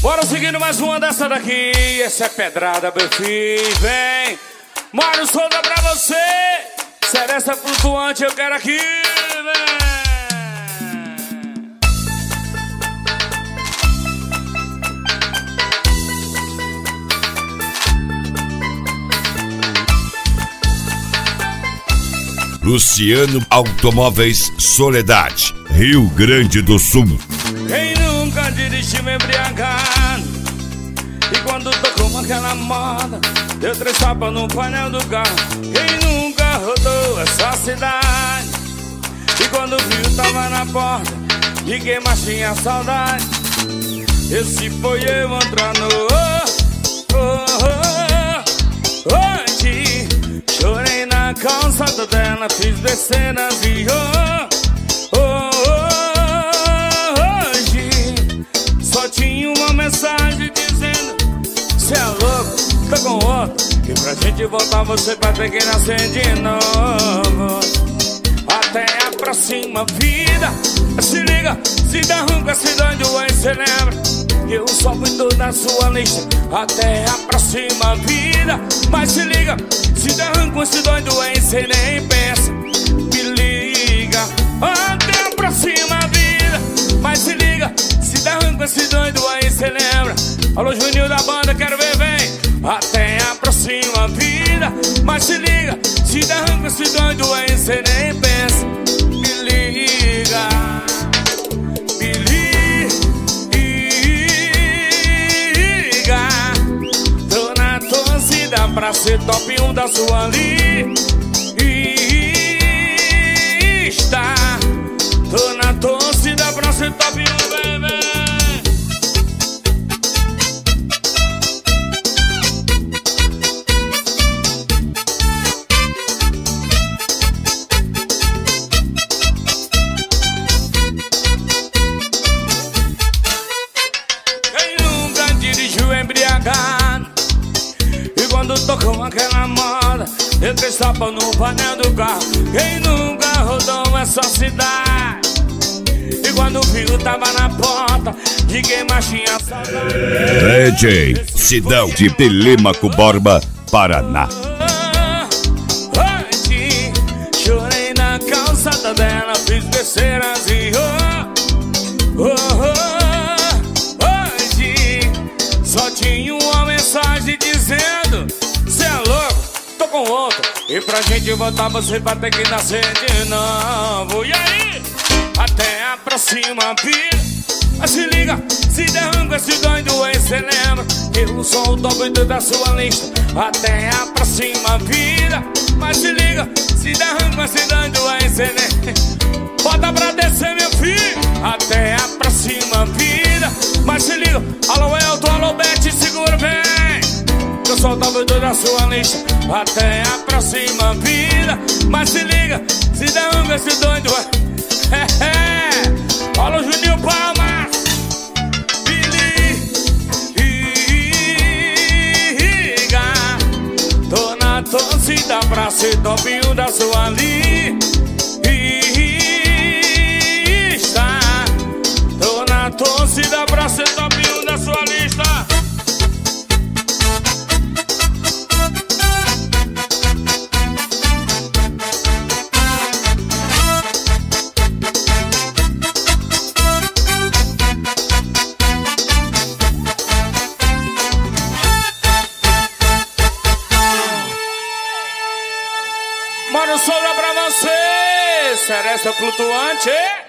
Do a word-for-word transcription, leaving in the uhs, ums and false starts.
Bora seguindo mais uma dessa daqui. Essa é pedrada, meu filho. Vem, Mário Souza pra você. Seresta flutuante, eu quero aqui. Vem. Luciano Automóveis Soledade, Rio Grande do Sul. Quem nunca dirigiu embriagado? E quando tocou aquela moda, deu três tapas no painel do carro. Quem nunca rodou essa cidade? E quando viu tava na porta, de quem mais tinha saudade? Esse foi eu entrar no oh, oh, oh, hoje. Chorei na calçada dela, fiz besteira e oh, oh, oh, hoje só tinha uma mensagem dizendo: cê é louco, tô com outro, e pra gente voltar você vai ter que nascer de novo. Até a próxima vida. Se liga, se dá ruim com esse doido aí, cê lembra que eu só cuido da sua lista. Até a próxima vida. Mas se liga, se dá ruim com esse doido aí, cê nem pensa. Me liga, até a próxima vida. Mas se liga, se dá ruim com esse doido aí, cê lembra. Alô, Juninho da banda, quero ver, vem. Até a próxima vida. Mas se liga, se dá ruim com esse doido aí, cê nem pensa. Me liga, me liga. Tô na torcida pra ser top um da sua lista. Tô na torcida pra ser top um, baby. Embriagado. E quando tocou aquela moda, eu três tapas no painel do carro. Quem nunca rodou essa cidade? E quando viu tava na porta, de quem mais tinha saudade? D J Sidão de Telêmaco Borba, Paraná. Hoje chorei na calçada dela, fiz besteiras e oh, oh, oh. Só tinha uma mensagem dizendo: cê é louco, tô com outro, e pra gente voltar você vai ter que nascer de novo. E aí? Até a próxima vida. Mas se liga, se der ruim com esse doido aí, cê lembra que eu sou o top da sua lista. Até a próxima vida. Mas se liga, se der ruim com esse doido aí, cê lembra. Bota pra descer, meu filho. Até a próxima vida. Mas se liga, alô Elton, alô Beth, segura bem. Eu sou o top da sua lista. Até a próxima vida. Mas se liga, se der um com esse doido. É, é. Alô Juninho Palmas. Liga. Tô na torcida pra ser top um da sua lista. Tô na torcida pra ser top um da sua lista. Mário Souza pra você. Seresta flutuante.